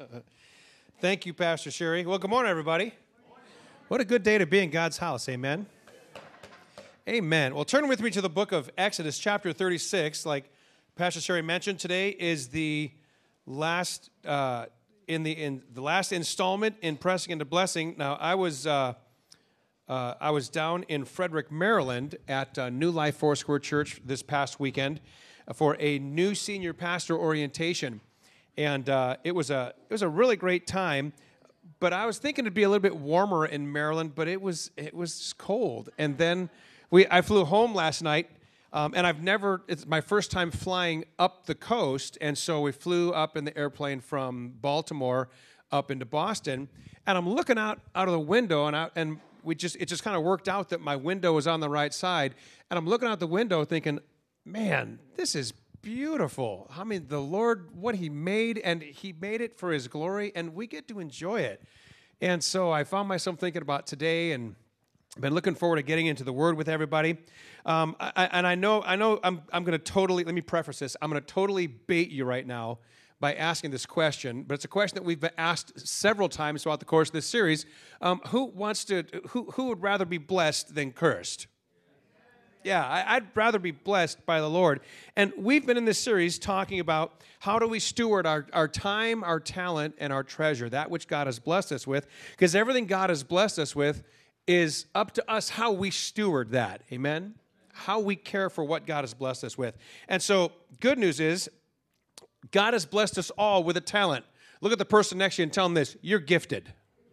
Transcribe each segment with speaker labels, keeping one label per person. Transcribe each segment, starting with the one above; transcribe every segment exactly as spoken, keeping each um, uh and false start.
Speaker 1: Thank you, Pastor Sherry. Well, good morning, everybody. Good morning. What a good day to be in God's house. Amen. Amen. Well, turn with me to the book of Exodus, chapter thirty-six. Like Pastor Sherry mentioned, today is the last uh, in the in the last installment in Pressing into Blessing. Now, I was uh, uh, I was down in Frederick, Maryland, at uh, New Life Foursquare Church this past weekend for a new senior pastor orientation. And uh, it was a it was a really great time, but I was thinking it'd be a little bit warmer in Maryland, but it was it was cold. And then we I flew home last night, um, and I've never it's my first time flying up the coast, and so we flew up in the airplane from Baltimore up into Boston, and I'm looking out out of the window, and I, and we just it just kind of worked out that my window was on the right side, and I'm looking out the window thinking, man, this is beautiful. I mean, the Lord, what he made, and he made it for his glory, and we get to enjoy it. And so I found myself thinking about today, and been looking forward to getting into the Word with everybody. Um, I, and I know, I know, I'm, I'm going to totally. Let me preface this. I'm going to totally bait you right now by asking this question, but it's a question that we've been asked several times throughout the course of this series. Um, who wants to? Who who would rather be blessed than cursed? Yeah, I'd rather be blessed by the Lord. And we've been in this series talking about how do we steward our, our time, our talent, and our treasure, that which God has blessed us with, because everything God has blessed us with is up to us how we steward that, amen? How we care for what God has blessed us with. And so, good news is, God has blessed us all with a talent. Look at the person next to you and tell them this, you're gifted.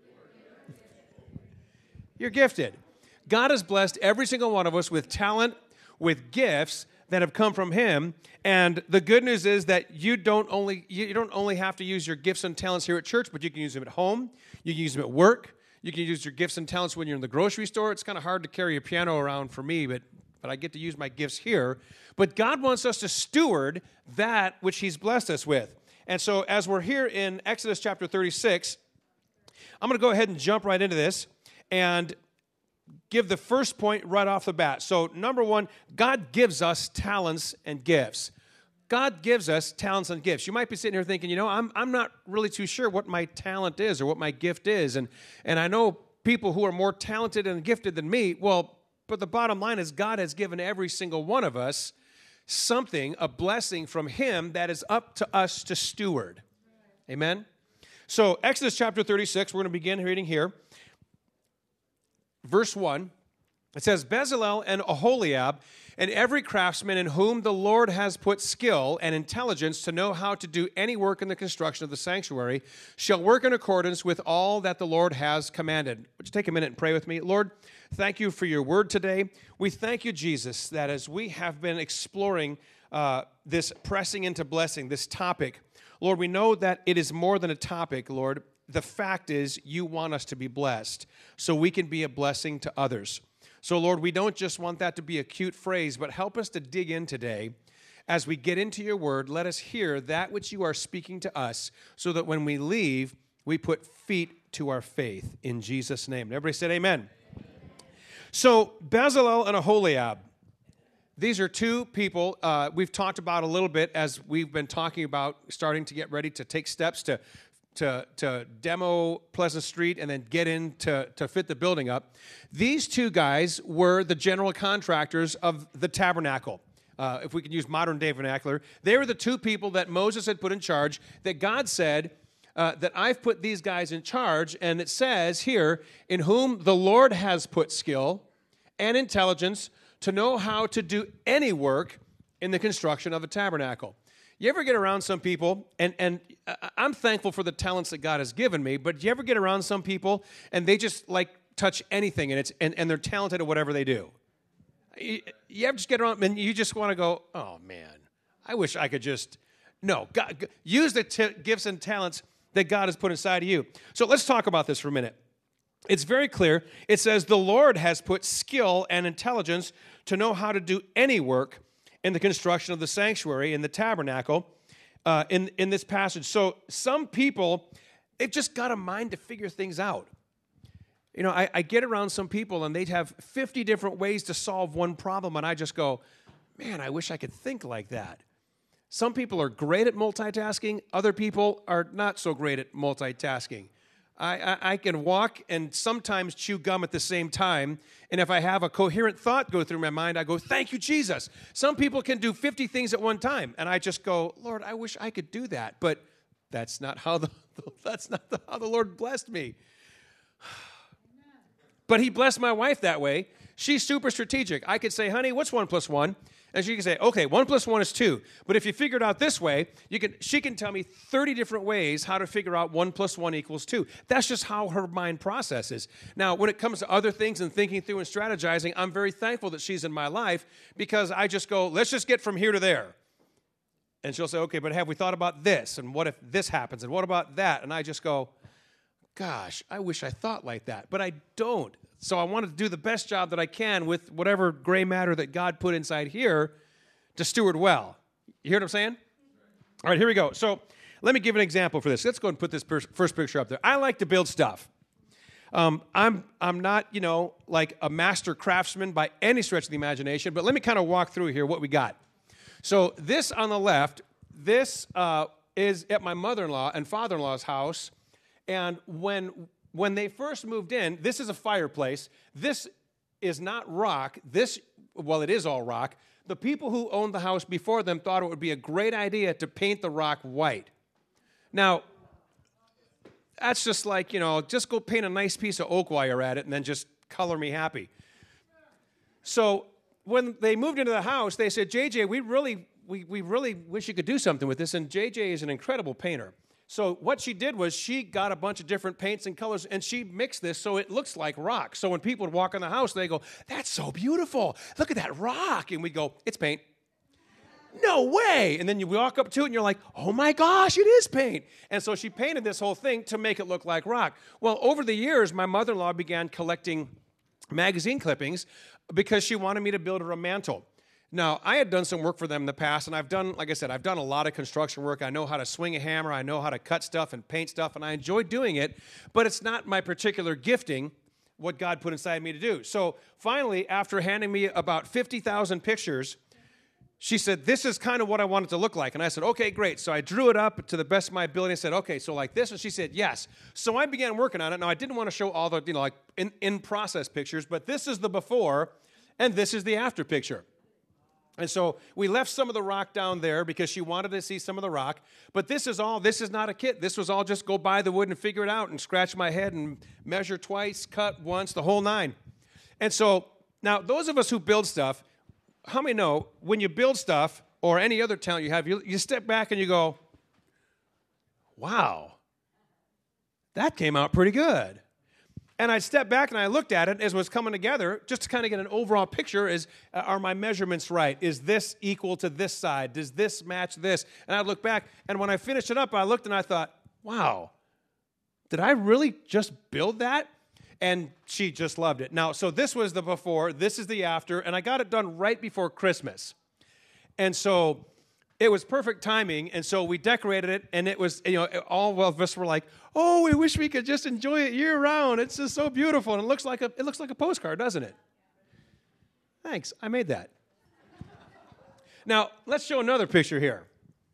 Speaker 1: You're gifted. God has blessed every single one of us with talent, with gifts that have come from him. And the good news is that you don't only you don't only have to use your gifts and talents here at church, but you can use them at home. You can use them at work. You can use your gifts and talents when you're in the grocery store. It's kind of hard to carry a piano around for me, but but I get to use my gifts here. But God wants us to steward that which he's blessed us with. And so as we're here in Exodus chapter thirty-six, I'm going to go ahead and jump right into this and give the first point right off the bat. So, number one, God gives us talents and gifts. God gives us talents and gifts. You might be sitting here thinking, you know, I'm I'm not really too sure what my talent is or what my gift is. And, and I know people who are more talented and gifted than me. Well, but the bottom line is God has given every single one of us something, a blessing from him that is up to us to steward. Amen? So, Exodus chapter thirty-six, we're going to begin reading here. Verse one, it says, Bezalel and Aholiab and every craftsman in whom the Lord has put skill and intelligence to know how to do any work in the construction of the sanctuary shall work in accordance with all that the Lord has commanded. Would you take a minute and pray with me? Lord, thank you for your word today. We thank you, Jesus, that as we have been exploring uh, this pressing into blessing, this topic, Lord, we know that it is more than a topic, Lord. The fact is you want us to be blessed so we can be a blessing to others. So, Lord, we don't just want that to be a cute phrase, but help us to dig in today. As we get into your word, let us hear that which you are speaking to us so that when we leave, we put feet to our faith in Jesus' name. Everybody said amen. Amen. So, Bezalel and Aholiab, these are two people uh, we've talked about a little bit as we've been talking about starting to get ready to take steps to To, to demo Pleasant Street and then get in to, to fit the building up. These two guys were the general contractors of the tabernacle. Uh, if we can use modern day vernacular, they were the two people that Moses had put in charge, that God said uh, that I've put these guys in charge, and it says here, in whom the Lord has put skill and intelligence to know how to do any work in the construction of a tabernacle. You ever get around some people, and, and I'm thankful for the talents that God has given me, but you ever get around some people, and they just, like, touch anything, and it's and, and they're talented at whatever they do? You, you ever just get around, and you just want to go, oh, man, I wish I could just, no, God, use the t- gifts and talents that God has put inside of you. So let's talk about this for a minute. It's very clear. It says, the Lord has put skill and intelligence to know how to do any work in the construction of the sanctuary, in the tabernacle, uh, in, in this passage. So some people, they've just got a mind to figure things out. You know, I, I get around some people, and they'd have fifty different ways to solve one problem, and I just go, man, I wish I could think like that. Some people are great at multitasking. Other people are not so great at multitasking. I, I, I can walk and sometimes chew gum at the same time. And if I have a coherent thought go through my mind, I go, thank you, Jesus. Some people can do fifty things at one time. And I just go, Lord, I wish I could do that. But that's not how the, that's not the, how the Lord blessed me. But he blessed my wife that way. She's super strategic. I could say, honey, what's one plus one? And she can say, okay, one plus one is two. But if you figure it out this way, you can. She can tell me thirty different ways how to figure out one plus one equals two. That's just how her mind processes. Now, when it comes to other things and thinking through and strategizing, I'm very thankful that she's in my life because I just go, let's just get from here to there. And she'll say, okay, but have we thought about this? And what if this happens? And what about that? And I just go, gosh, I wish I thought like that. But I don't. So I want to do the best job that I can with whatever gray matter that God put inside here to steward well. You hear what I'm saying? All right, here we go. So let me give an example for this. Let's go and put this first picture up there. I like to build stuff. Um, I'm I'm not, you know, like a master craftsman by any stretch of the imagination, but let me kind of walk through here what we got. So this on the left, this uh, is at my mother-in-law and father-in-law's house, and when... When they first moved in, this is a fireplace. This is not rock. This, well, it is all rock. The people who owned the house before them thought it would be a great idea to paint the rock white. Now, that's just like, you know, just go paint a nice piece of oak while you're at it and then just color me happy. So when they moved into the house, they said, J J, we really, we, we really wish you could do something with this. And J J is an incredible painter. So what she did was she got a bunch of different paints and colors, and she mixed this so it looks like rock. So when people would walk in the house, they go, that's so beautiful. Look at that rock. And we go, it's paint. No way. And then you walk up to it, and you're like, oh, my gosh, it is paint. And so she painted this whole thing to make it look like rock. Well, over the years, my mother-in-law began collecting magazine clippings because she wanted me to build her a mantle. Now, I had done some work for them in the past, and I've done, like I said, I've done a lot of construction work. I know how to swing a hammer. I know how to cut stuff and paint stuff, and I enjoy doing it, but it's not my particular gifting, what God put inside me to do. So finally, after handing me about fifty thousand pictures, she said, this is kind of what I want it to look like. And I said, okay, great. So I drew it up to the best of my ability. I said, okay, so like this? And she said, yes. So I began working on it. Now, I didn't want to show all the, you know, like in, in-process pictures, but this is the before, and this is the after picture. And so we left some of the rock down there because she wanted to see some of the rock. But this is all, this is not a kit. This was all just go buy the wood and figure it out and scratch my head and measure twice, cut once, the whole nine. And so now those of us who build stuff, how many know when you build stuff or any other talent you have, you, you step back and you go, wow, that came out pretty good. And I stepped back and I looked at it as it was coming together just to kind of get an overall picture. Is, uh, are my measurements right? Is this equal to this side? Does this match this? And I look back, and when I finished it up, I looked and I thought, wow, did I really just build that? And she just loved it. Now, so this was the before, this is the after, and I got it done right before Christmas. And so it was perfect timing, and so we decorated it, and it was, you know, all of us were like, oh, we wish we could just enjoy it year-round. It's just so beautiful, and it looks like a, it looks like a postcard, doesn't it? Thanks, I made that. Now, let's show another picture here.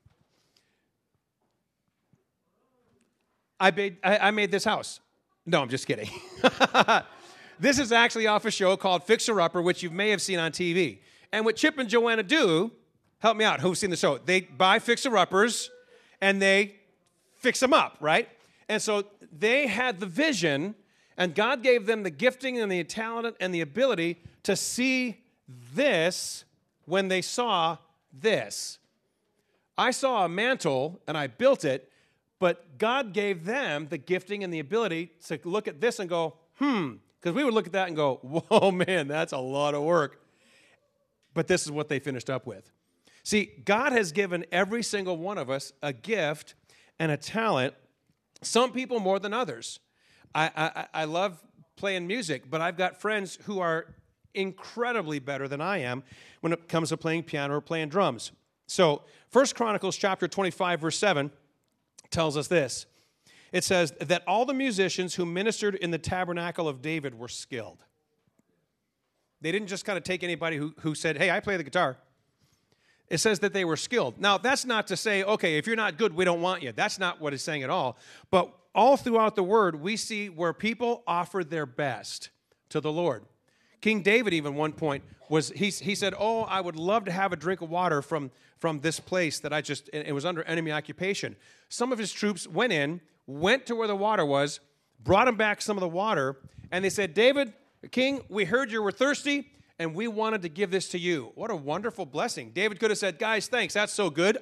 Speaker 1: I made, I, I made this house. No, I'm just kidding. This is actually off a show called Fixer Upper, which you may have seen on T V. And what Chip and Joanna do, help me out, who's seen the show? They buy fixer-uppers, and they fix them up, right? And so they had the vision, and God gave them the gifting and the talent and the ability to see this when they saw this. I saw a mantle, and I built it, but God gave them the gifting and the ability to look at this and go, hmm, because we would look at that and go, whoa, man, that's a lot of work. But this is what they finished up with. See, God has given every single one of us a gift and a talent, some people more than others. I, I, I love playing music, but I've got friends who are incredibly better than I am when it comes to playing piano or playing drums. So First Chronicles chapter twenty-five, verse seven tells us this. It says that all the musicians who ministered in the tabernacle of David were skilled. They didn't just kind of take anybody who, who said, hey, I play the guitar. It says that they were skilled. Now, that's not to say, okay, if you're not good, we don't want you. That's not what it's saying at all. But all throughout the Word, we see where people offered their best to the Lord. King David, even one point, was he, he said, oh, I would love to have a drink of water from, from this place that I just, it was under enemy occupation. Some of his troops went in, went to where the water was, brought him back some of the water, and they said, David, king, we heard you were thirsty, and we wanted to give this to you. What a wonderful blessing. David could have said, guys, thanks, that's so good.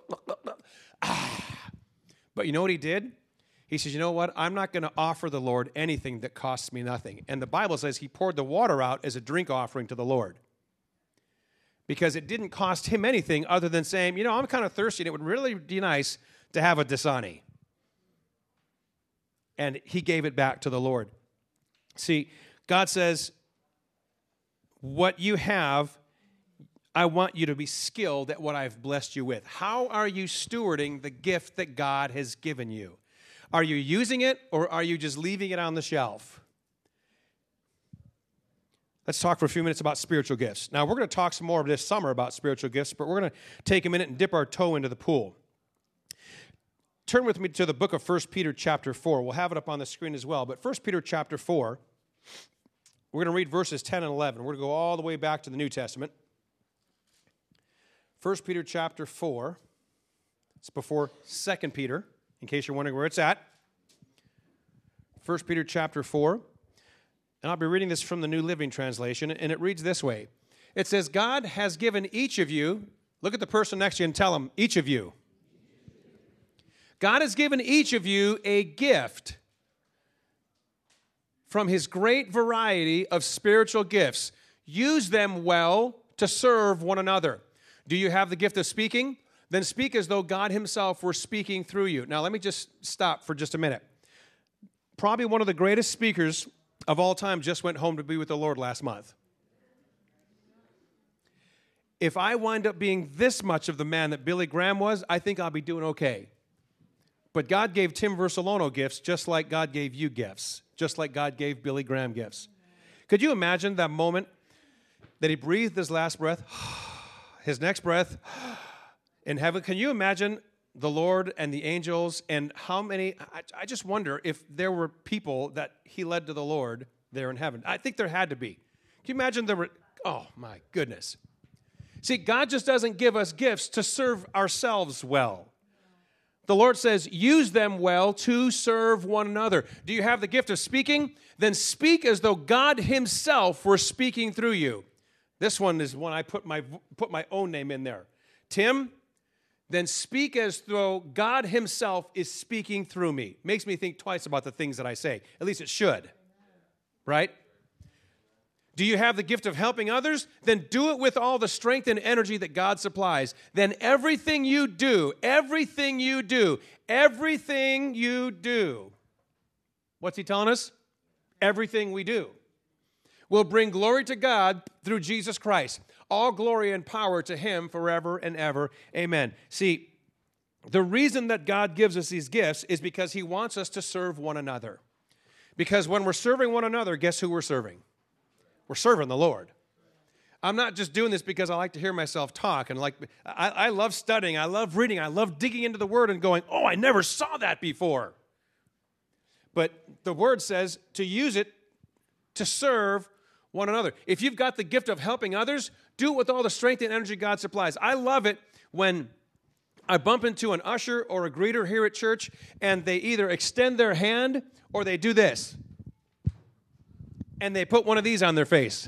Speaker 1: But you know what he did? He says, you know what? I'm not going to offer the Lord anything that costs me nothing. And the Bible says he poured the water out as a drink offering to the Lord. Because it didn't cost him anything other than saying, you know, I'm kind of thirsty, and it would really be nice to have a Dasani. And he gave it back to the Lord. See, God says, what you have, I want you to be skilled at what I've blessed you with. How are you stewarding the gift that God has given you? Are you using it, or are you just leaving it on the shelf? Let's talk for a few minutes about spiritual gifts. Now, we're going to talk some more this summer about spiritual gifts, but we're going to take a minute and dip our toe into the pool. Turn with me to the book of First Peter chapter four. We'll have it up on the screen as well. But First Peter chapter four, we're going to read verses ten and eleven. We're going to go all the way back to the New Testament. First Peter chapter four. It's before Second Peter, in case you're wondering where it's at. First Peter chapter four. And I'll be reading this from the New Living Translation, and it reads this way. It says, God has given each of you, look at the person next to you and tell them, each of you. God has given each of you a gift from his great variety of spiritual gifts. Use them well to serve one another. Do you have the gift of speaking? Then speak as though God himself were speaking through you. Now, let me just stop for just a minute. Probably one of the greatest speakers of all time just went home to be with the Lord last month. If I wind up being this much of the man that Billy Graham was, I think I'll be doing okay. But God gave Tim Versalono gifts just like God gave you gifts, just like God gave Billy Graham gifts. Could you imagine that moment that he breathed his last breath, his next breath in heaven? Can you imagine the Lord and the angels and how many? I, I just wonder if there were people that he led to the Lord there in heaven. I think there had to be. Can you imagine there were? Oh, my goodness. See, God just doesn't give us gifts to serve ourselves well. The Lord says, use them well to serve one another. Do you have the gift of speaking? Then speak as though God himself were speaking through you. This one is one I put my, put my own name in there. Tim, then speak as though God himself is speaking through me. Makes me think twice about the things that I say. At least it should. Right? Do you have the gift of helping others? Then do it with all the strength and energy that God supplies. Then everything you do, everything you do, everything you do, what's he telling us? Everything we do will bring glory to God through Jesus Christ. All glory and power to him forever and ever. Amen. See, the reason that God gives us these gifts is because he wants us to serve one another. Because when we're serving one another, guess who we're serving? We're serving the Lord. I'm not just doing this because I like to hear myself talk. And like I, I love studying. I love reading. I love digging into the Word and going, oh, I never saw that before. But the Word says to use it to serve one another. If you've got the gift of helping others, do it with all the strength and energy God supplies. I love it when I bump into an usher or a greeter here at church and they either extend their hand or they do this. And they put one of these on their face.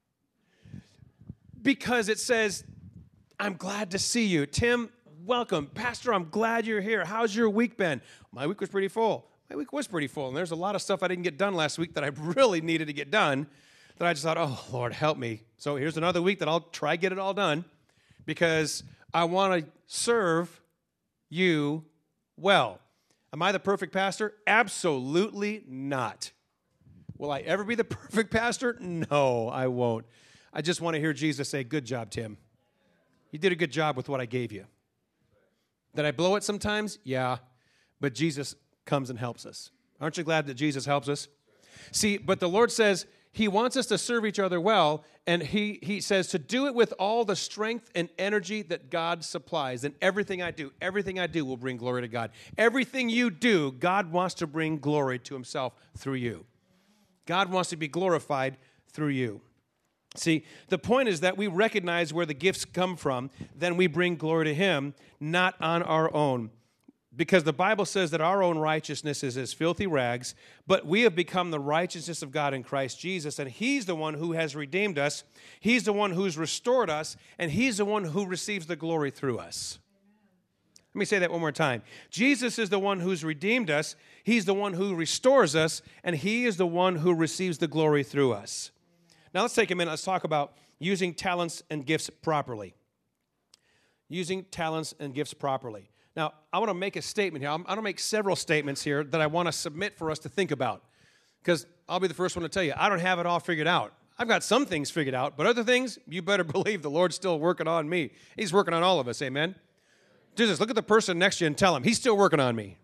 Speaker 1: Because it says, I'm glad to see you. Tim, welcome. Pastor, I'm glad you're here. How's your week been? My week was pretty full. My week was pretty full. And there's a lot of stuff I didn't get done last week that I really needed to get done that I just thought, oh, Lord, help me. So here's another week that I'll try get it all done because I want to serve you well. Am I the perfect pastor? Absolutely not. Will I ever be the perfect pastor? No, I won't. I just want to hear Jesus say, good job, Tim. You did a good job with what I gave you. Did I blow it sometimes? Yeah, but Jesus comes and helps us. Aren't you glad that Jesus helps us? See, but the Lord says he wants us to serve each other well, and he, he says to do it with all the strength and energy that God supplies. And everything I do, everything I do will bring glory to God. Everything you do, God wants to bring glory to himself through you. God wants to be glorified through you. See, the point is that we recognize where the gifts come from, then we bring glory to him, not on our own. Because the Bible says that our own righteousness is as filthy rags, but we have become the righteousness of God in Christ Jesus, and he's the one who has redeemed us, he's the one who's restored us, and he's the one who receives the glory through us. Let me say that one more time. Jesus is the one who's redeemed us, he's the one who restores us, and he is the one who receives the glory through us. Now let's take a minute, let's talk about using talents and gifts properly. Using talents and gifts properly. Now, I want to make a statement here. I'm, I'm going to make several statements here that I want to submit for us to think about. Because I'll be the first one to tell you, I don't have it all figured out. I've got some things figured out, but other things, you better believe the Lord's still working on me. He's working on all of us, amen? Do this, look at the person next to you and tell him, he's still working on me.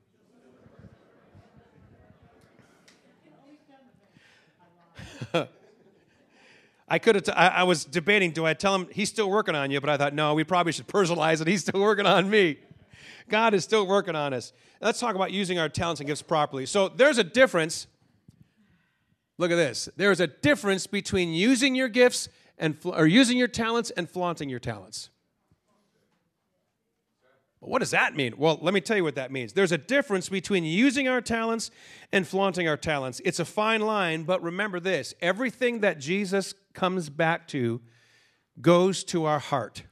Speaker 1: I could have. T- I, I was debating. Do I tell him he's still working on you? But I thought, no, we probably should personalize it. He's still working on me. God is still working on us. Let's talk about using our talents and gifts properly. So there's a difference. Look at this. There's a difference between using your gifts and or using your talents and flaunting your talents. What does that mean? Well, let me tell you what that means. There's a difference between using our talents and flaunting our talents. It's a fine line, but remember this. Everything that Jesus comes back to goes to our heart.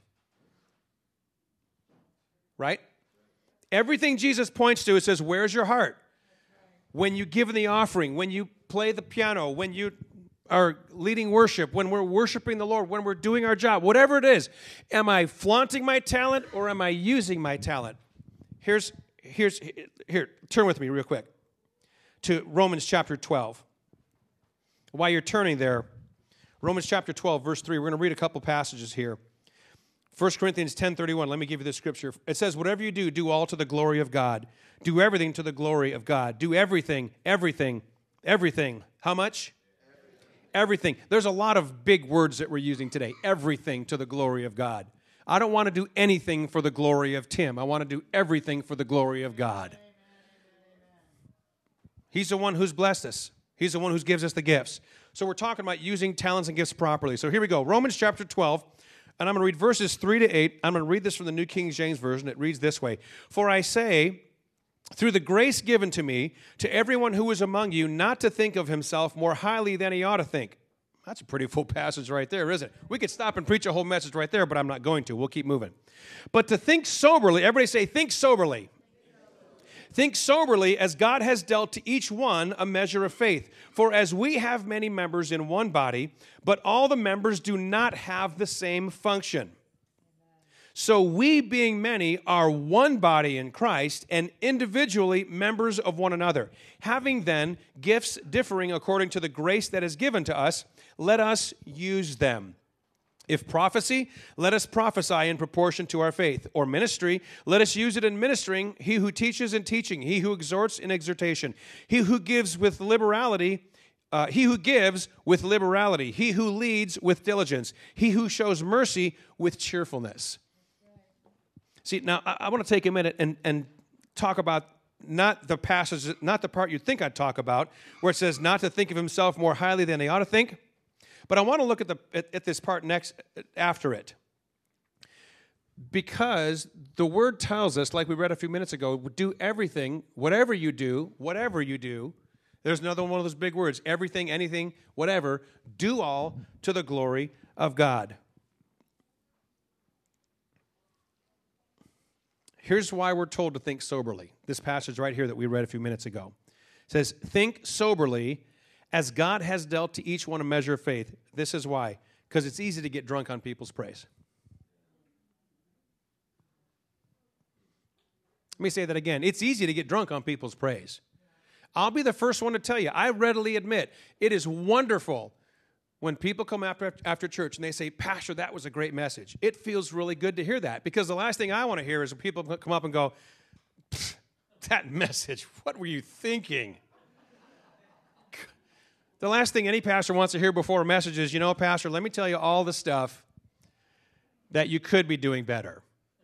Speaker 1: Right? Everything Jesus points to, it says, where's your heart? When you give in the offering, when you play the piano, when you are leading worship, when we're worshiping the Lord, when we're doing our job, whatever it is, am I flaunting my talent or am I using my talent? Here's, here's, here, turn with me real quick to Romans chapter twelve. While you're turning there, Romans chapter twelve, verse three, we're going to read a couple passages here. First Corinthians ten thirty-one, let me give you the scripture. It says, whatever you do, do all to the glory of God. Do everything to the glory of God. Do everything, everything, everything. How much? Everything. There's a lot of big words that we're using today. Everything to the glory of God. I don't want to do anything for the glory of Tim. I want to do everything for the glory of God. He's the one who's blessed us. He's the one who gives us the gifts. So we're talking about using talents and gifts properly. So here we go. Romans chapter twelve, and I'm going to read verses three to eight. I'm going to read this from the New King James Version. It reads this way. For I say, through the grace given to me, to everyone who is among you, not to think of himself more highly than he ought to think. That's a pretty full passage right there, isn't it? We could stop and preach a whole message right there, but I'm not going to. We'll keep moving. But to think soberly, everybody say, think soberly. Think soberly as God has dealt to each one a measure of faith. For as we have many members in one body, but all the members do not have the same function. So we, being many, are one body in Christ and individually members of one another. Having then gifts differing according to the grace that is given to us, let us use them. If prophecy, let us prophesy in proportion to our faith. Or ministry, let us use it in ministering. He who teaches in teaching. He who exhorts in exhortation. He who gives with liberality. Uh, he who gives with liberality. He who leads with diligence. He who shows mercy with cheerfulness. See, now I, I want to take a minute and, and talk about not the passage, not the part you'd think I'd talk about, where it says not to think of himself more highly than he ought to think. But I want to look at the at, at this part next after it. Because the word tells us, like we read a few minutes ago, do everything, whatever you do, whatever you do. There's another one of those big words, everything, anything, whatever, do all to the glory of God. Here's why we're told to think soberly. This passage right here that we read a few minutes ago. It says, think soberly as God has dealt to each one a measure of faith. This is why. Because it's easy to get drunk on people's praise. Let me say that again. It's easy to get drunk on people's praise. I'll be the first one to tell you, I readily admit, it is wonderful when people come after, after church and they say, Pastor, that was a great message. It feels really good to hear that, because the last thing I want to hear is when people come up and go, that message, what were you thinking? The last thing any pastor wants to hear before a message is, you know, Pastor, let me tell you all the stuff that you could be doing better.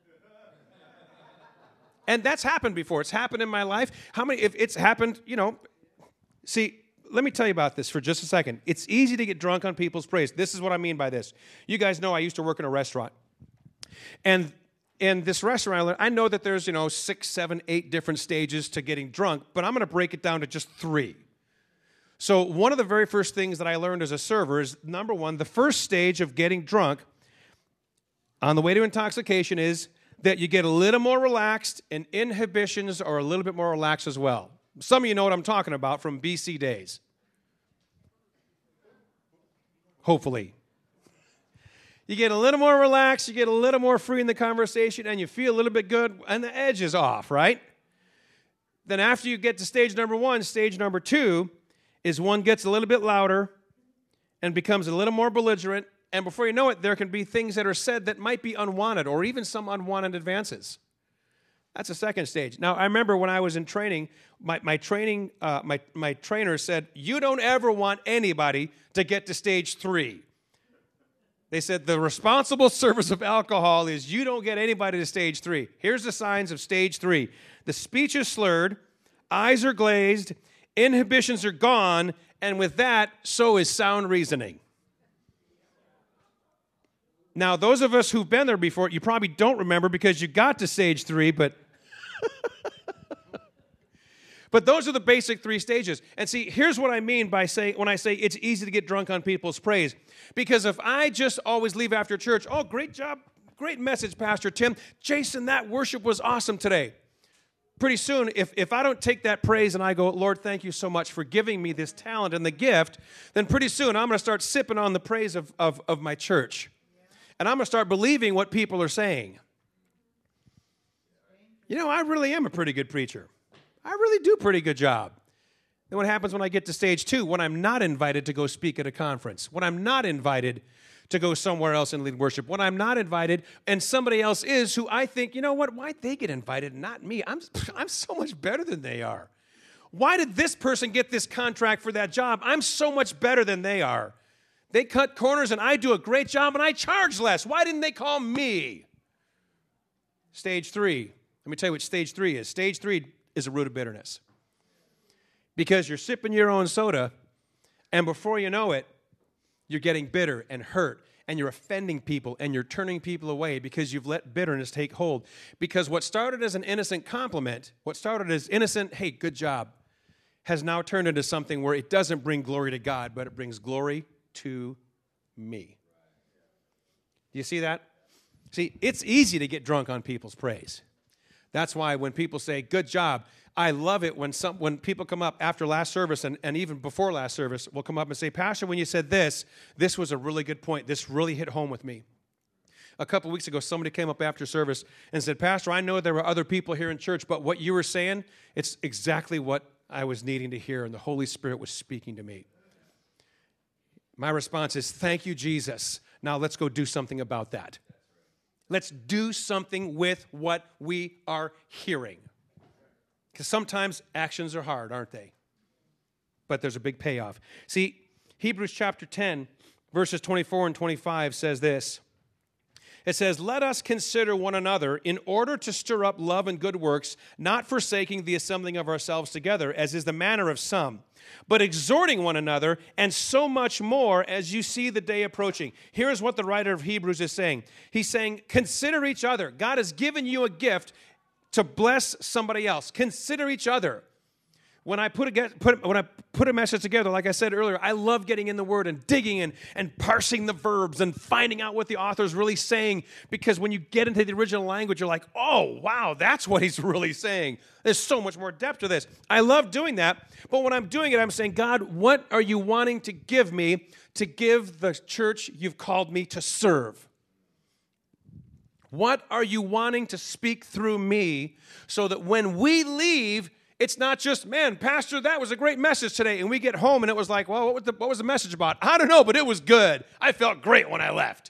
Speaker 1: And that's happened before. It's happened in my life. How many, if it's happened, you know, see, let me tell you about this for just a second. It's easy to get drunk on people's praise. This is what I mean by this. You guys know I used to work in a restaurant. And in this restaurant, I know that there's, you know, six, seven, eight different stages to getting drunk, but I'm going to break it down to just three. So one of the very first things that I learned as a server is, number one, the first stage of getting drunk on the way to intoxication is that you get a little more relaxed and inhibitions are a little bit more relaxed as well. Some of you know what I'm talking about from B C days. Hopefully. You get a little more relaxed, you get a little more free in the conversation, and you feel a little bit good, and the edge is off, right? Then after you get to stage number one, stage number two is one gets a little bit louder and becomes a little more belligerent, and before you know it, there can be things that are said that might be unwanted or even some unwanted advances. That's the second stage. Now, I remember when I was in training, my, my training, uh, my, my trainer said, you don't ever want anybody to get to stage three. They said the responsible service of alcohol is you don't get anybody to stage three. Here's the signs of stage three. The speech is slurred, eyes are glazed, inhibitions are gone, and with that, so is sound reasoning. Now, those of us who've been there before, you probably don't remember because you got to stage three, but but those are the basic three stages. And see, here's what I mean by saying when I say it's easy to get drunk on people's praise. Because if I just always leave after church, oh, great job, great message, Pastor Tim. Jason, that worship was awesome today. Pretty soon, if, if I don't take that praise and I go, Lord, thank you so much for giving me this talent and the gift, then pretty soon I'm going to start sipping on the praise of, of, of my church. And I'm going to start believing what people are saying. You know, I really am a pretty good preacher. I really do a pretty good job. Then what happens when I get to stage two? When I'm not invited to go speak at a conference. When I'm not invited to go somewhere else and lead worship. When I'm not invited and somebody else is who I think, you know what, why'd they get invited, not me? I'm, I'm so much better than they are. Why did this person get this contract for that job? I'm so much better than they are. They cut corners and I do a great job and I charge less. Why didn't they call me? Stage three. Let me tell you what stage three is. Stage three is a root of bitterness. Because you're sipping your own soda and before you know it, you're getting bitter and hurt and you're offending people and you're turning people away because you've let bitterness take hold. Because what started as an innocent compliment, what started as innocent, hey, good job, has now turned into something where it doesn't bring glory to God, but it brings glory to me. Do you see that? See, it's easy to get drunk on people's praise. That's why when people say, good job, I love it when some when people come up after last service and, and even before last service will come up and say, Pastor, when you said this, this was a really good point. This really hit home with me. A couple weeks ago, somebody came up after service and said, Pastor, I know there were other people here in church, but what you were saying, it's exactly what I was needing to hear, and the Holy Spirit was speaking to me. My response is, thank you, Jesus. Now let's go do something about that. Let's do something with what we are hearing. Because sometimes actions are hard, aren't they? But there's a big payoff. See, Hebrews chapter ten, verses twenty-four and twenty-five says this. It says, let us consider one another in order to stir up love and good works, not forsaking the assembling of ourselves together, as is the manner of some, but exhorting one another, and so much more as you see the day approaching. Here is what the writer of Hebrews is saying. He's saying, consider each other. God has given you a gift to bless somebody else. Consider each other. When I put a, put, when I put a message together, like I said earlier, I love getting in the Word and digging in and parsing the verbs and finding out what the author's really saying, because when you get into the original language, you're like, oh, wow, that's what he's really saying. There's so much more depth to this. I love doing that, but when I'm doing it, I'm saying, God, what are you wanting to give me to give the church you've called me to serve? What are you wanting to speak through me so that when we leave, it's not just, man, Pastor, that was a great message today. And we get home and it was like, well, what was the, what was the message about? I don't know, but it was good. I felt great when I left.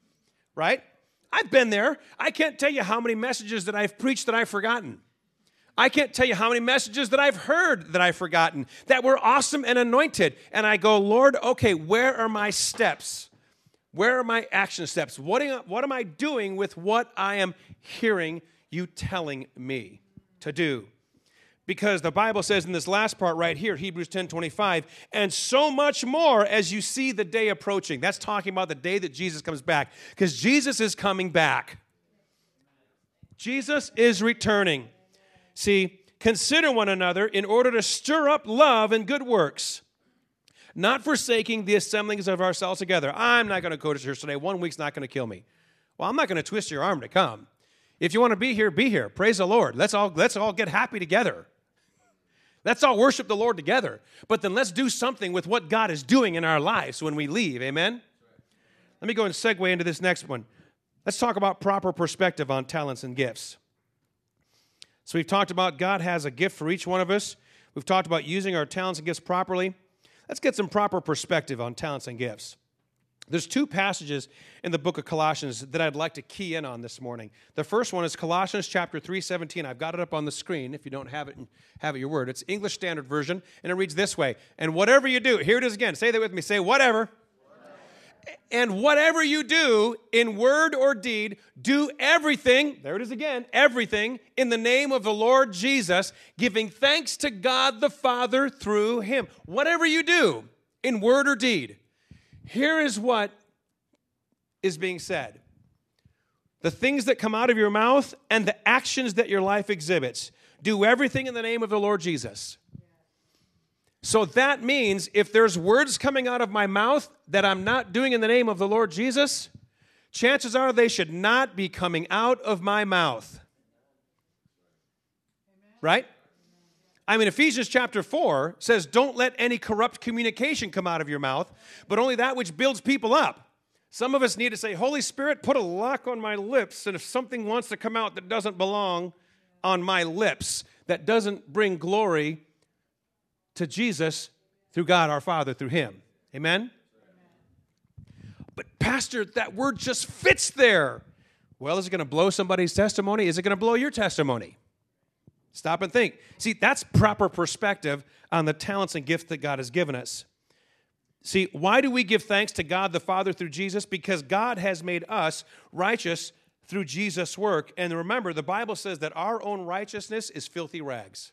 Speaker 1: Right? I've been there. I can't tell you how many messages that I've preached that I've forgotten. I can't tell you how many messages that I've heard that I've forgotten that were awesome and anointed. And I go, Lord, okay, where are my steps? Where are my action steps? What am, what am I doing with what I am hearing you telling me to do? Because the Bible says in this last part right here, Hebrews ten twenty-five, and so much more as you see the day approaching. That's talking about the day that Jesus comes back. Because Jesus is coming back. Jesus is returning. See, consider one another in order to stir up love and good works, not forsaking the assemblings of ourselves together. I'm not going to go to church today. One week's not going to kill me. Well, I'm not going to twist your arm to come. If you want to be here, be here. Praise the Lord. Let's all, let's all get happy together. Let's all worship the Lord together. But then let's do something with what God is doing in our lives when we leave. Amen? Let me go and segue into this next one. Let's talk about proper perspective on talents and gifts. So we've talked about God has a gift for each one of us. We've talked about using our talents and gifts properly. Let's get some proper perspective on talents and gifts. There's two passages in the book of Colossians that I'd like to key in on this morning. The first one is Colossians chapter three seventeen. I've got it up on the screen if you don't have it and have it your word. It's English Standard Version, and it reads this way. And whatever you do, here it is again. Say that with me. Say whatever. Whatever. And whatever you do in word or deed, do everything, there it is again, everything in the name of the Lord Jesus, giving thanks to God the Father through him. Whatever you do in word or deed. Here is what is being said. The things that come out of your mouth and the actions that your life exhibits. Do everything in the name of the Lord Jesus. So that means if there's words coming out of my mouth that I'm not doing in the name of the Lord Jesus, chances are they should not be coming out of my mouth. Right? I mean, Ephesians chapter four says, don't let any corrupt communication come out of your mouth, but only that which builds people up. Some of us need to say, Holy Spirit, put a lock on my lips, and if something wants to come out that doesn't belong on my lips, that doesn't bring glory to Jesus through God our Father, through him. Amen? But Pastor, that word just fits there. Well, is it going to blow somebody's testimony? Is it going to blow your testimony? Stop and think. See, that's proper perspective on the talents and gifts that God has given us. See, why do we give thanks to God the Father through Jesus? Because God has made us righteous through Jesus' work. And remember, the Bible says that our own righteousness is filthy rags.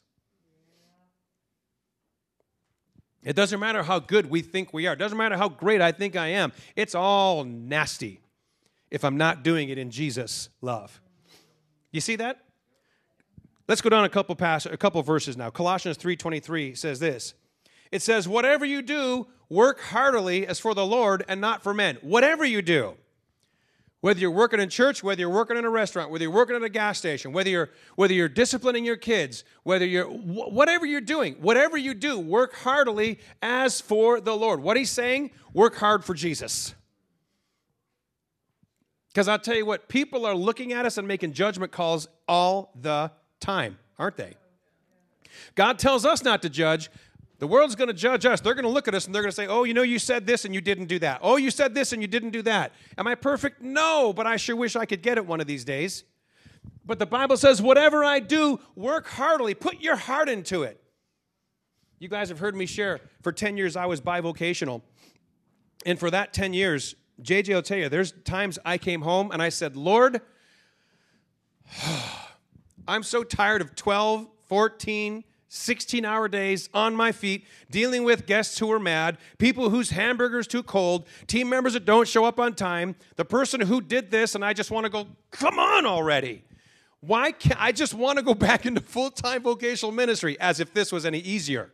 Speaker 1: It doesn't matter how good we think we are. It doesn't matter how great I think I am. It's all nasty if I'm not doing it in Jesus' love. You see that? Let's go down a couple pass, a couple verses now. Colossians three twenty-three says this. It says, whatever you do, work heartily as for the Lord and not for men. Whatever you do. Whether you're working in church, whether you're working in a restaurant, whether you're working at a gas station, whether you're whether you're disciplining your kids, whether you're whatever you're doing, whatever you do, work heartily as for the Lord. What he's saying, work hard for Jesus. Because I'll tell you what, people are looking at us and making judgment calls all the time, aren't they? God tells us not to judge. The world's going to judge us. They're going to look at us and they're going to say, oh, you know, you said this and you didn't do that. Oh, you said this and you didn't do that. Am I perfect? No, but I sure wish I could get it one of these days. But the Bible says, whatever I do, work heartily. Put your heart into it. You guys have heard me share. For ten years, I was bivocational. And for that ten years, J J will tell you, there's times I came home and I said, Lord, I'm so tired of twelve, fourteen, sixteen-hour days on my feet, dealing with guests who are mad, people whose hamburger's too cold, team members that don't show up on time, the person who did this, and I just want to go, come on already. Why can't I just want to go back into full-time vocational ministry as if this was any easier?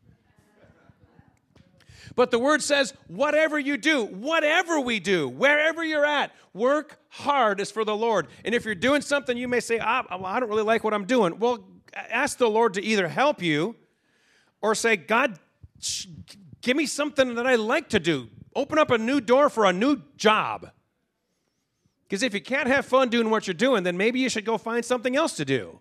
Speaker 1: But the word says, whatever you do, whatever we do, wherever you're at, work hard as for the Lord. And if you're doing something, you may say, ah, I don't really like what I'm doing. Well, ask the Lord to either help you or say, God, give me something that I like to do. Open up a new door for a new job. Because if you can't have fun doing what you're doing, then maybe you should go find something else to do.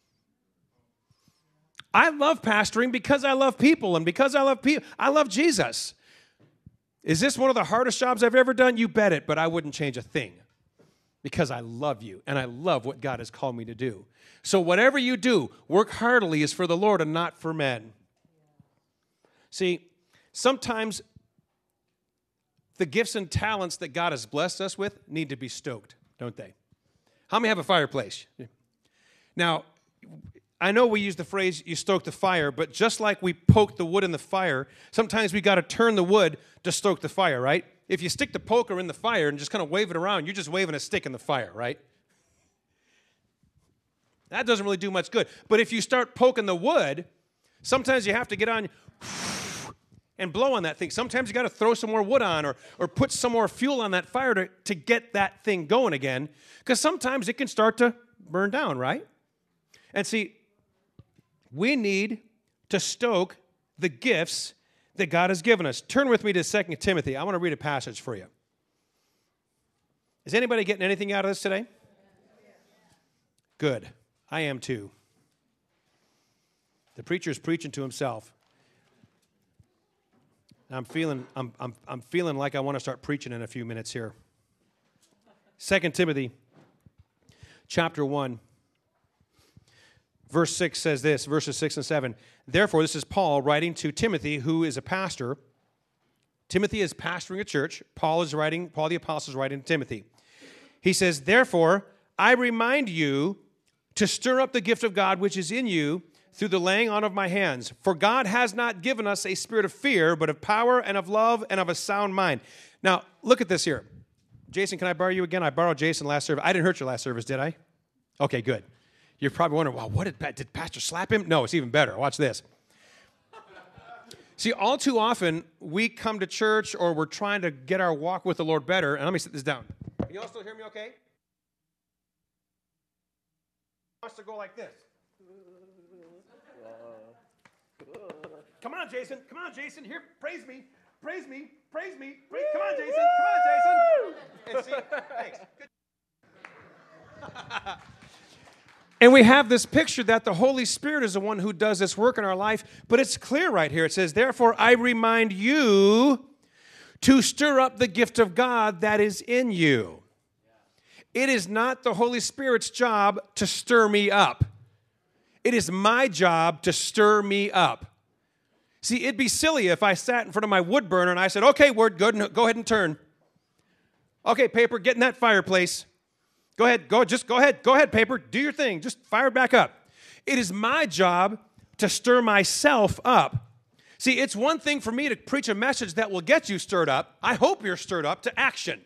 Speaker 1: I love pastoring because I love people, and because I love people, I love Jesus. Is this one of the hardest jobs I've ever done? You bet it, but I wouldn't change a thing. because I love you and I love what God has called me to do. So whatever you do, work heartily is for the Lord and not for men. See, sometimes the gifts and talents that God has blessed us with need to be stoked, don't they? How many have a fireplace? Now, I know we use the phrase, you stoke the fire, but just like we poke the wood in the fire, sometimes we got to turn the wood to stoke the fire, right? If you stick the poker in the fire and just kind of wave it around, you're just waving a stick in the fire, right? That doesn't really do much good. But if you start poking the wood, sometimes you have to get on and blow on that thing. Sometimes you got to throw some more wood on or, or put some more fuel on that fire to, to get that thing going again, because sometimes it can start to burn down, right? And see, we need to stoke the gifts that God has given us. Turn with me to Second Timothy. I want to read a passage for you. Is anybody getting anything out of this today? Good. I am too. The preacher's preaching to himself. I'm feeling, I'm, I'm, I'm feeling like I want to start preaching in a few minutes here. Second Timothy chapter one. Verse six says this, verses six and seven. Therefore, this is Paul writing to Timothy, who is a pastor. Timothy is pastoring a church. Paul is writing, Paul the apostle is writing to Timothy. He says, therefore, I remind you to stir up the gift of God which is in you through the laying on of my hands. For God has not given us a spirit of fear, but of power and of love and of a sound mind. Now, look at this here. Jason, can I borrow you again? I borrowed Jason last service. I didn't hurt your last service, did I? Okay, good. You're probably wondering, well, what did, did Pastor slap him? No, it's even better. Watch this. See, all too often, we come to church or we're trying to get our walk with the Lord better. And let me sit this down. Can you all still hear me okay? Wants to go like this. Come on, Jason. Come on, Jason. Here, praise me. Praise me. Praise me. Praise. Come on, Jason. Come on, Jason. And see, thanks. Good. And we have this picture that the Holy Spirit is the one who does this work in our life, but it's clear right here. It says, therefore, I remind you to stir up the gift of God that is in you. It is not the Holy Spirit's job to stir me up. It is my job to stir me up. See, it'd be silly if I sat in front of my wood burner and I said, okay, word, good, go ahead and turn. Okay, paper, get in that fireplace. Go ahead, go, just go ahead, go ahead, paper, do your thing, just fire it back up. It is my job to stir myself up. See, it's one thing for me to preach a message that will get you stirred up. I hope you're stirred up to action.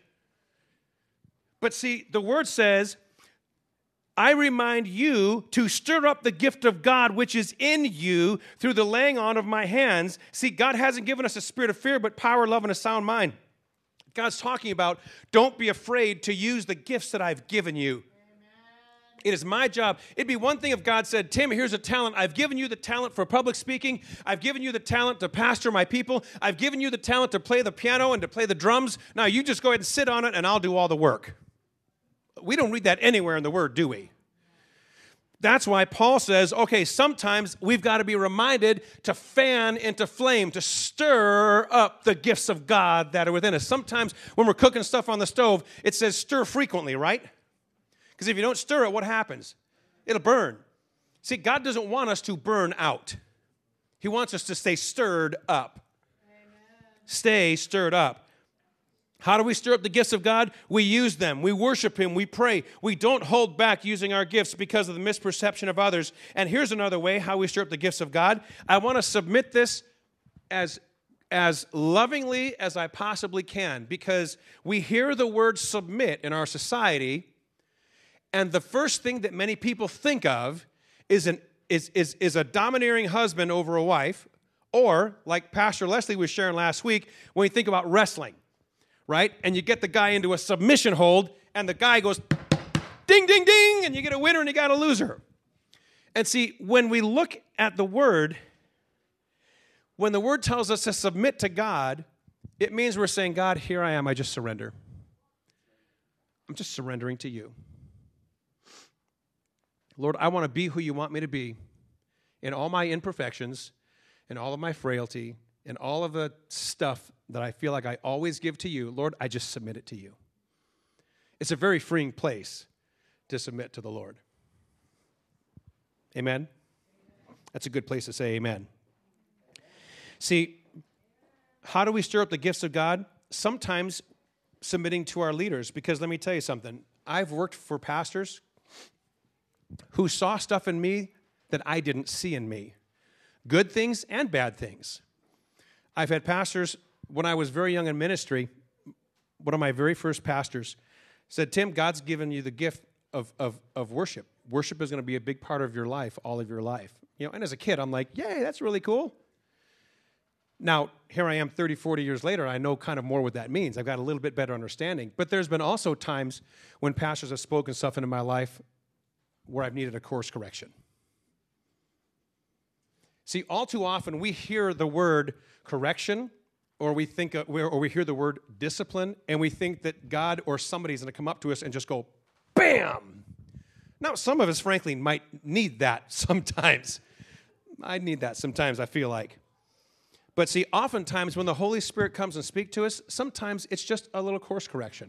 Speaker 1: But see, the word says, I remind you to stir up the gift of God which is in you through the laying on of my hands. See, God hasn't given us a spirit of fear, but power, love, and a sound mind. God's talking about, don't be afraid to use the gifts that I've given you. Amen. It is my job. It'd be one thing if God said, Tim, here's a talent. I've given you the talent for public speaking. I've given you the talent to pastor my people. I've given you the talent to play the piano and to play the drums. Now you just go ahead and sit on it and I'll do all the work. We don't read that anywhere in the Word, do we? That's why Paul says, okay, sometimes we've got to be reminded to fan into flame, to stir up the gifts of God that are within us. Sometimes when we're cooking stuff on the stove, it says stir frequently, right? Because if you don't stir it, what happens? It'll burn. See, God doesn't want us to burn out. He wants us to stay stirred up. Amen. Stay stirred up. How do we stir up the gifts of God? We use them. We worship Him. We pray. We don't hold back using our gifts because of the misperception of others. And here's another way how we stir up the gifts of God. I want to submit this as, as lovingly as I possibly can, because we hear the word submit in our society, and the first thing that many people think of is, an, is, is, is a domineering husband over a wife, or, like Pastor Leslie was sharing last week, when we think about wrestling. Right? And you get the guy into a submission hold, and the guy goes, ding, ding, ding, and you get a winner and you got a loser. And see, when we look at the Word, when the Word tells us to submit to God, it means we're saying, God, here I am, I just surrender. I'm just surrendering to you. Lord, I want to be who you want me to be in all my imperfections, in all of my frailty, in all of the stuff that I feel like I always give to you. Lord, I just submit it to you. It's a very freeing place to submit to the Lord. Amen? That's a good place to say amen. See, how do we stir up the gifts of God? Sometimes submitting to our leaders, because let me tell you something. I've worked for pastors who saw stuff in me that I didn't see in me. Good things and bad things. I've had pastors, when I was very young in ministry, one of my very first pastors said, Tim, God's given you the gift of, of, of worship. Worship is going to be a big part of your life, all of your life. You know, and as a kid, I'm like, yay, that's really cool. Now, here I am thirty, forty years later, I know kind of more what that means. I've got a little bit better understanding. But there's been also times when pastors have spoken stuff into my life where I've needed a course correction. See, all too often we hear the word correction, or we think, uh, or we hear the word discipline, and we think that God or somebody's going to come up to us and just go, bam! Now, some of us, frankly, might need that sometimes. I need that sometimes, I feel like. But see, oftentimes when the Holy Spirit comes and speaks to us, sometimes it's just a little course correction.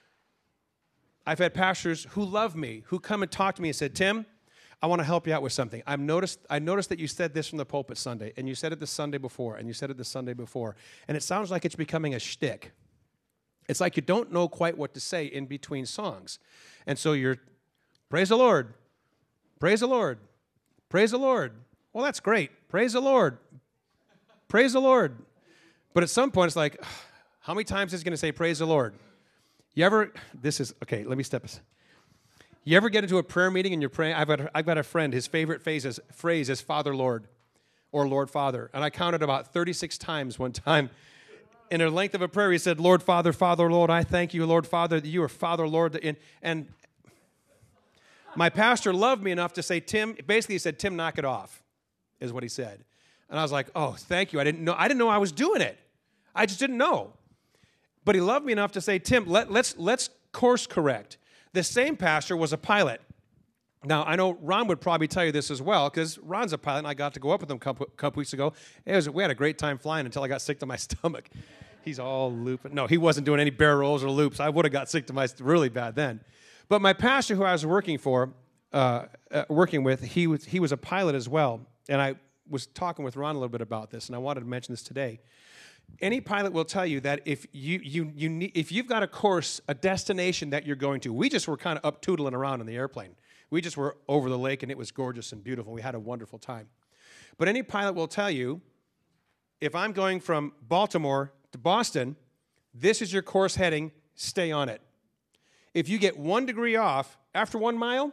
Speaker 1: I've had pastors who love me, who come and talk to me and said, Tim, I want to help you out with something. I've noticed, I noticed that you said this from the pulpit Sunday, and you said it the Sunday before, and you said it the Sunday before, and it sounds like it's becoming a shtick. It's like you don't know quite what to say in between songs. And so you're, praise the Lord, praise the Lord, praise the Lord. Well, that's great. Praise the Lord. Praise the Lord. But at some point, it's like, how many times is he going to say, praise the Lord? You ever, this is, okay, let me step aside. You ever get into a prayer meeting and you're praying? I've got, I've got a friend, his favorite phrase is, phrase is Father Lord or Lord Father. And I counted about thirty-six times one time. In a length of a prayer, he said, Lord Father, Father Lord, I thank you, Lord Father, that you are Father Lord. And, and my pastor loved me enough to say, Tim, basically he said, Tim, knock it off, is what he said. And I was like, oh, thank you. I didn't know I didn't know I was doing it. I just didn't know. But he loved me enough to say, Tim, let, let's let's course correct. The same pastor was a pilot. Now, I know Ron would probably tell you this as well, because Ron's a pilot, and I got to go up with him a couple, couple weeks ago. It was, we had a great time flying until I got sick to my stomach. He's all looping. No, he wasn't doing any barrel rolls or loops. I would have got sick to my stomach really bad then. But my pastor who I was working for, uh, uh, working with, he was, he was a pilot as well. And I was talking with Ron a little bit about this, and I wanted to mention this today. Any pilot will tell you that if you you you need, if you've got a course, a destination that you're going to, we just were kind of up tootling around in the airplane. We just were over the lake, and it was gorgeous and beautiful. We had a wonderful time. But any pilot will tell you, if I'm going from Baltimore to Boston, this is your course heading, stay on it. If you get one degree off after one mile,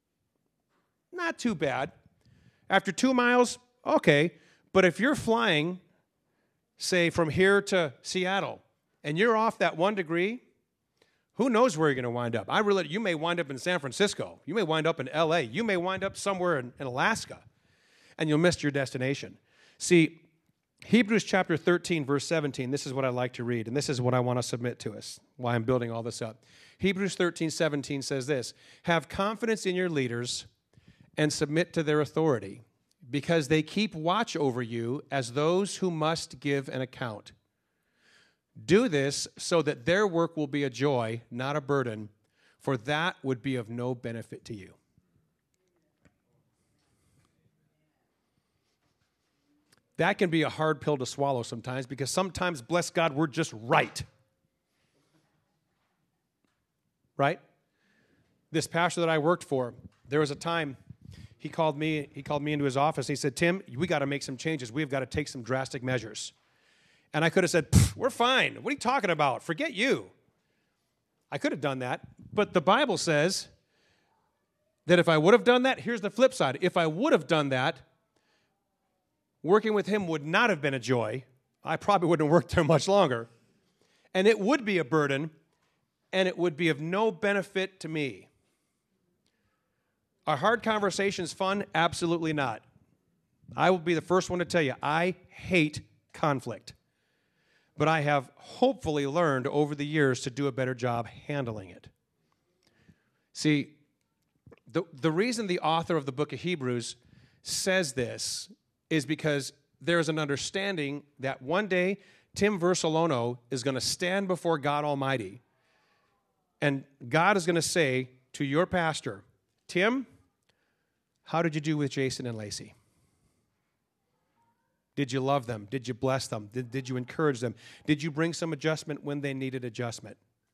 Speaker 1: not too bad. After two miles, okay. But if you're flying, say, from here to Seattle, and you're off that one degree, who knows where you're going to wind up? I really, you may wind up in San Francisco. You may wind up in L A. You may wind up somewhere in, in Alaska, and you'll miss your destination. See, Hebrews chapter thirteen, verse seventeen, this is what I like to read, and this is what I want to submit to us, why I'm building all this up. Hebrews thirteen, seventeen says this, have confidence in your leaders and submit to their authority, because they keep watch over you as those who must give an account. Do this so that their work will be a joy, not a burden, for that would be of no benefit to you. That can be a hard pill to swallow sometimes, because sometimes, bless God, we're just right. Right? This pastor that I worked for, there was a time He called me, he called me into his office. He said, Tim, we got to make some changes. We've got to take some drastic measures. And I could have said, we're fine. What are you talking about? Forget you. I could have done that. But the Bible says that if I would have done that, here's the flip side. If I would have done that, working with him would not have been a joy. I probably wouldn't have worked there much longer. And it would be a burden, and it would be of no benefit to me. Are hard conversations fun? Absolutely not. I will be the first one to tell you, I hate conflict. But I have hopefully learned over the years to do a better job handling it. See, the, the reason the author of the book of Hebrews says this is because there's an understanding that one day Tim Versalono is going to stand before God Almighty, And God is going to say to your pastor, Tim, how did you do with Jason and Lacey? Did you love them? Did you bless them? Did, did you encourage them? Did you bring some adjustment when they needed adjustment?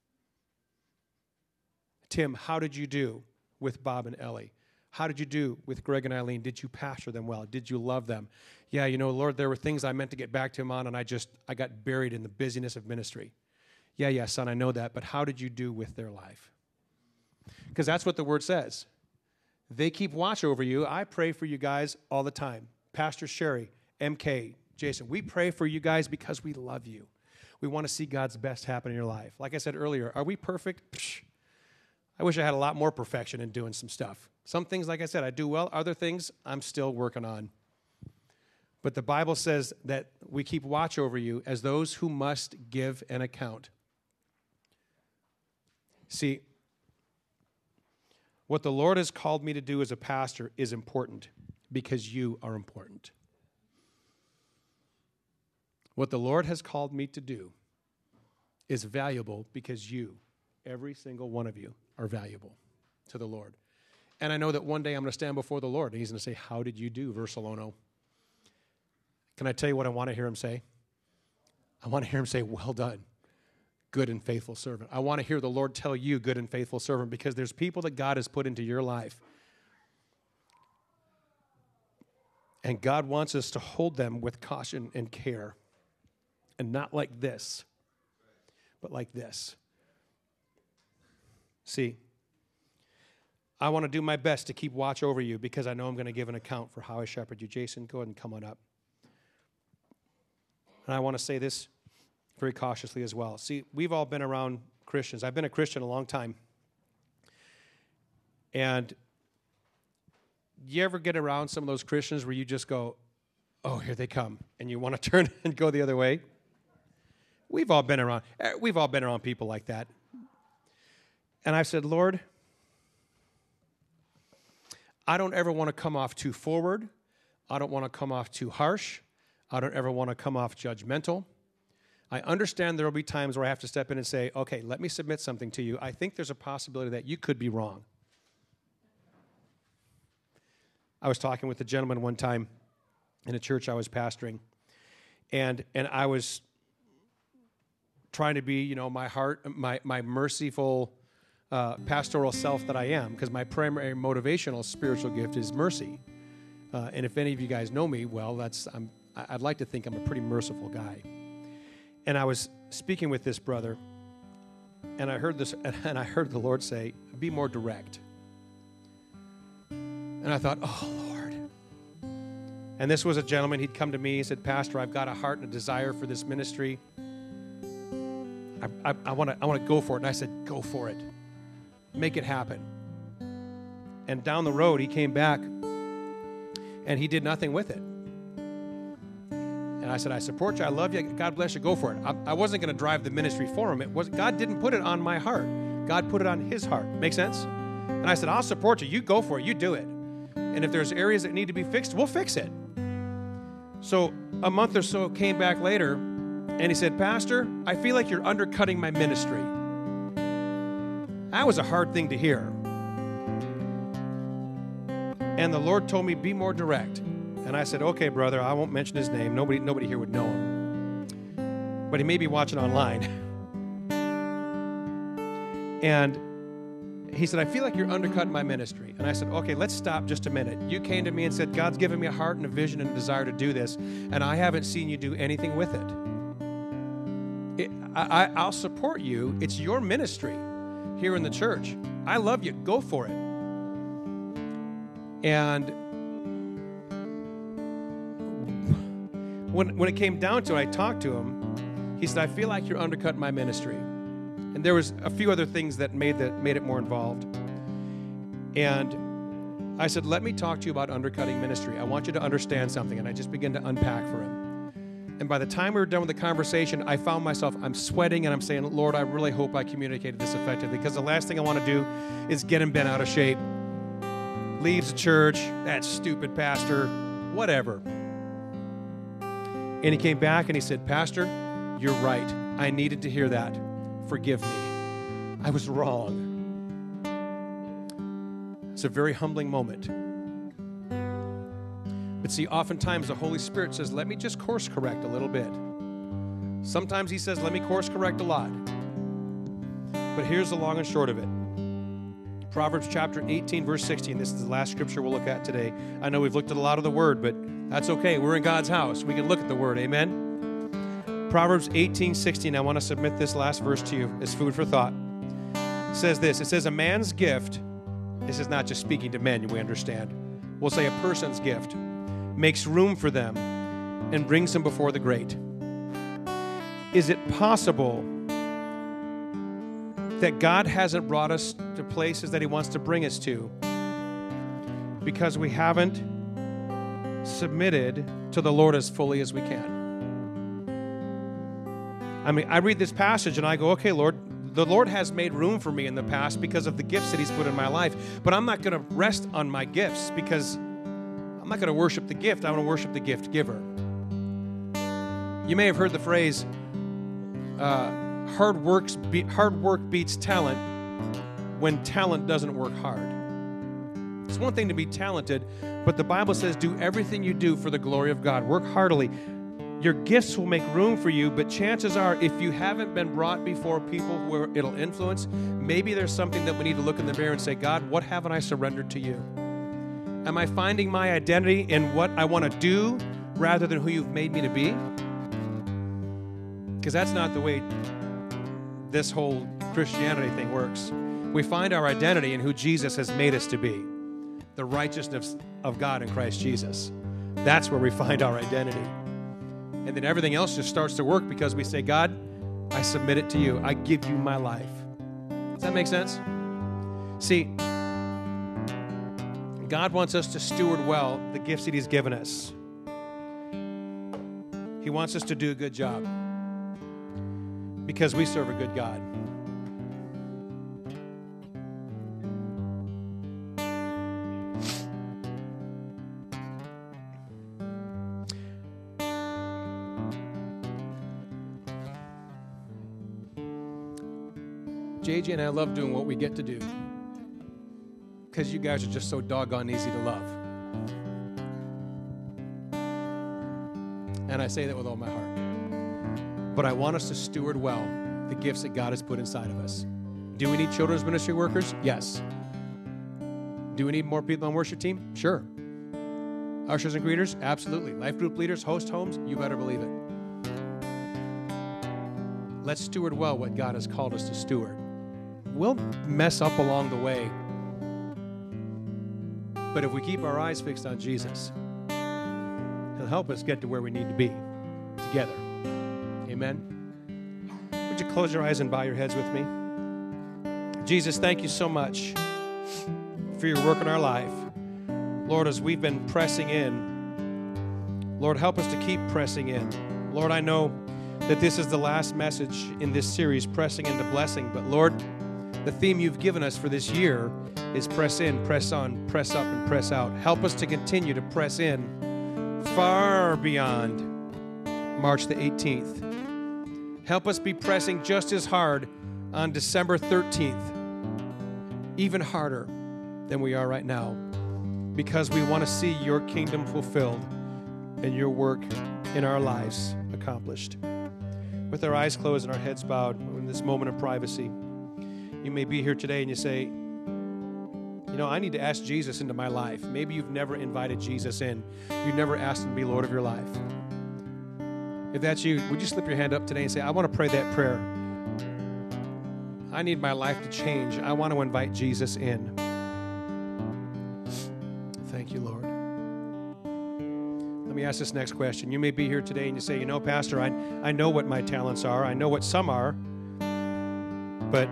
Speaker 1: Tim, how did you do with Bob and Ellie? How did you do with Greg and Eileen? Did you pastor them well? Did you love them? Yeah, you know, Lord, there were things I meant to get back to him on, and I just, I got buried in the busyness of ministry. Yeah, yeah, son, I know that, but how did you do with their life? Because that's what the word says. They keep watch over you. I pray for you guys all the time. Pastor Sherry, M K, Jason, we pray for you guys because we love you. We want to see God's best happen in your life. Like I said earlier, are we perfect? Psh, I wish I had a lot more perfection in doing some stuff. Some things, like I said, I do well. Other things, I'm still working on. But the Bible says that we keep watch over you as those who must give an account. See, what the Lord has called me to do as a pastor is important because you are important. What the Lord has called me to do is valuable because you, every single one of you, are valuable to the Lord. And I know that one day I'm going to stand before the Lord, and he's going to say, how did you do, Versalono? Can I tell you what I want to hear him say? I want to hear him say, well done, good and faithful servant. I want to hear the Lord tell you, good and faithful servant, because there's people that God has put into your life. And God wants us to hold them with caution and care. And not like this, but like this. See, I want to do my best to keep watch over you because I know I'm going to give an account for how I shepherd you. Jason, go ahead and come on up. And I want to say this very cautiously as well. See, we've all been around Christians. I've been a Christian a long time. And you ever get around some of those Christians where you just go, oh, here they come, and you want to turn and go the other way? We've all been around, we've all been around people like that. And I've said, Lord, I don't ever want to come off too forward. I don't want to come off too harsh. I don't ever want to come off judgmental. I understand there will be times where I have to step in and say, okay, let me submit something to you. I think there's a possibility that you could be wrong. I was talking with a gentleman one time in a church I was pastoring, and and I was trying to be, you know, my heart, my my merciful uh, pastoral self that I am, because my primary motivational spiritual gift is mercy. Uh, and if any of you guys know me, well, that's I'm I'd like to think I'm a pretty merciful guy. And I was speaking with this brother, and I heard this, and I heard the Lord say, "Be more direct." And I thought, oh, Lord. And this was a gentleman. He'd come to me. He said, Pastor, I've got a heart and a desire for this ministry. I, I, I want to I want to go for it. And I said, go for it. Make it happen. And down the road, he came back, and he did nothing with it. And I said, I support you. I love you. God bless you. Go for it. I, I wasn't going to drive the ministry for him. It was God didn't put it on my heart. God put it on his heart. Make sense? And I said, I'll support you. You go for it. You do it. And if there's areas that need to be fixed, we'll fix it. So a month or so came back later, and he said, Pastor, I feel like you're undercutting my ministry. That was a hard thing to hear. And the Lord told me, be more direct. And I said, okay, brother, I won't mention his name. Nobody, nobody here would know him. But he may be watching online. And he said, I feel like you're undercutting my ministry. And I said, okay, let's stop just a minute. You came to me and said, God's given me a heart and a vision and a desire to do this, and I haven't seen you do anything with it. it I, I'll support you. It's your ministry here in the church. I love you. Go for it. And when, when it came down to it, I talked to him. He said, I feel like you're undercutting my ministry. And there was a few other things that made that made it more involved. And I said, let me talk to you about undercutting ministry. I want you to understand something. And I just began to unpack for him. And by the time we were done with the conversation, I found myself, I'm sweating, and I'm saying, Lord, I really hope I communicated this effectively, because the last thing I want to do is get him bent out of shape. Leaves the church, that stupid pastor, whatever. And he came back and he said, Pastor, you're right. I needed to hear that. Forgive me. I was wrong. It's a very humbling moment. But see, oftentimes the Holy Spirit says, let me just course correct a little bit. Sometimes he says, let me course correct a lot. But here's the long and short of it. Proverbs chapter eighteen, verse sixteen. This is the last scripture we'll look at today. I know we've looked at a lot of the word, but that's okay. We're in God's house. We can look at the word. Amen? Proverbs eighteen, sixteen. I want to submit this last verse to you as food for thought. It says this. It says, a man's gift, this is not just speaking to men, we understand. We'll say a person's gift, makes room for them and brings them before the great. Is it possible that God hasn't brought us to places that he wants to bring us to because we haven't submitted to the Lord as fully as we can? I mean, I read this passage and I go, okay, Lord, the Lord has made room for me in the past because of the gifts that he's put in my life, but I'm not going to rest on my gifts because I'm not going to worship the gift. I want to worship the gift giver. You may have heard the phrase, uh, hard, works be- hard work beats talent when talent doesn't work hard. It's one thing to be talented, but the Bible says do everything you do for the glory of God. Work heartily. Your gifts will make room for you, but chances are if you haven't been brought before people where it'll influence, maybe there's something that we need to look in the mirror and say, God, what haven't I surrendered to you? Am I finding my identity in what I want to do rather than who you've made me to be? Because that's not the way this whole Christianity thing works. We find our identity in who Jesus has made us to be, the righteousness of God in Christ Jesus. That's where we find our identity. And then everything else just starts to work because we say, God, I submit it to you. I give you my life. Does that make sense? See, God wants us to steward well the gifts that he's given us. He wants us to do a good job because we serve a good God. J J and I love doing what we get to do because you guys are just so doggone easy to love. And I say that with all my heart. But I want us to steward well the gifts that God has put inside of us. Do we need children's ministry workers? Yes. Do we need more people on worship team? Sure. Ushers and greeters? Absolutely. Life group leaders, host homes? You better believe it. Let's steward well what God has called us to steward. We'll mess up along the way. But if we keep our eyes fixed on Jesus, he'll help us get to where we need to be together. Amen? Would you close your eyes and bow your heads with me? Jesus, thank you so much for your work in our life. Lord, as we've been pressing in, Lord, help us to keep pressing in. Lord, I know that this is the last message in this series, Pressing into Blessing. But Lord, the theme you've given us for this year is press in, press on, press up, and press out. Help us to continue to press in far beyond March the eighteenth. Help us be pressing just as hard on December thirteenth, even harder than we are right now, because we want to see your kingdom fulfilled and your work in our lives accomplished. With our eyes closed and our heads bowed in this moment of privacy, you may be here today and you say, you know, I need to ask Jesus into my life. Maybe you've never invited Jesus in. You've never asked him to be Lord of your life. If that's you, would you slip your hand up today and say, I want to pray that prayer. I need my life to change. I want to invite Jesus in. Thank you, Lord. Let me ask this next question. You may be here today and you say, you know, Pastor, I, I know what my talents are. I know what some are, but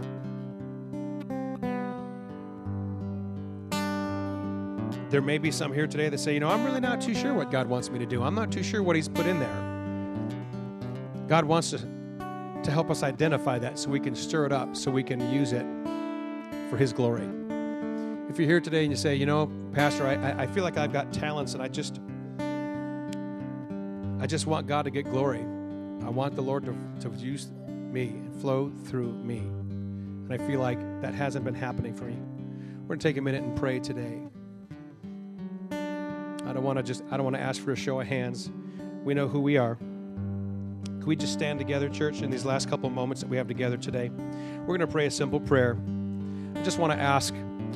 Speaker 1: there may be some here today that say, you know, I'm really not too sure what God wants me to do. I'm not too sure what he's put in there. God wants to, to help us identify that so we can stir it up, so we can use it for his glory. If you're here today and you say, you know, Pastor, I, I feel like I've got talents and I just, I just want God to get glory. I want the Lord to, to use me and flow through me. And I feel like that hasn't been happening for me. We're going to take a minute and pray today. I don't want to just, I don't want to ask for a show of hands. We know who we are. Can we just stand together, church, in these last couple moments that we have together today? We're going to pray a simple prayer. I just want to ask,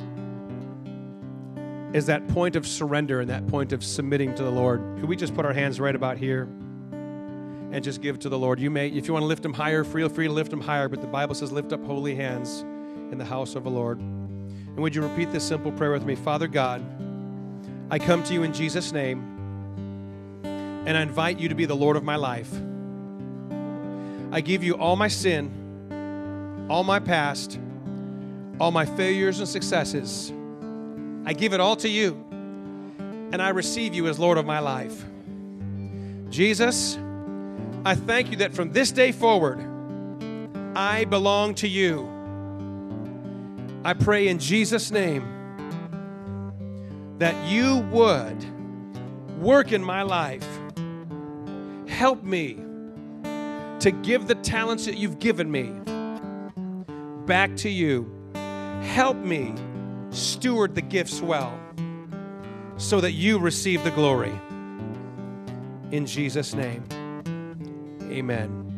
Speaker 1: is that point of surrender and that point of submitting to the Lord, could we just put our hands right about here and just give to the Lord? You may, if you want to lift them higher, feel free to lift them higher, but the Bible says lift up holy hands in the house of the Lord. And would you repeat this simple prayer with me? Father God, I come to you in Jesus' name, and I invite you to be the Lord of my life. I give you all my sin, all my past, all my failures and successes. I give it all to you, and I receive you as Lord of my life. Jesus, I thank you that from this day forward, I belong to you. I pray in Jesus' name that you would work in my life. Help me to give the talents that you've given me back to you. Help me steward the gifts well so that you receive the glory. In Jesus' name, amen.